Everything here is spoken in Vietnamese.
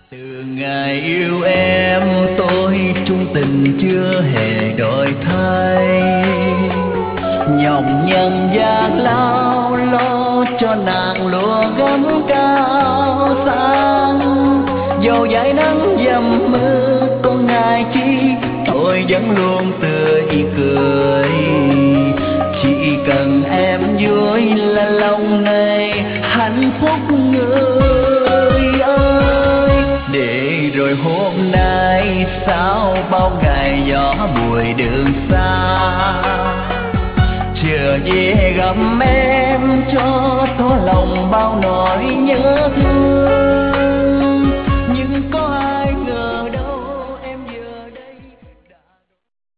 Từ ngày yêu em tôi trung tình chưa hề đổi thay, nhọc nhằn gian lao lo cho nàng lúa gấm cao sang. Dầu dãi nắng dầm mưa có ngại chi, tôi vẫn luôn tươi cười. Chỉ cần em vui là lòng này hạnh phúc người ơi. Để rồi hôm nay sao bao ngày gió bụi đường xa, chưa về gặp em cho tỏ lòng bao nỗi nhớ thương.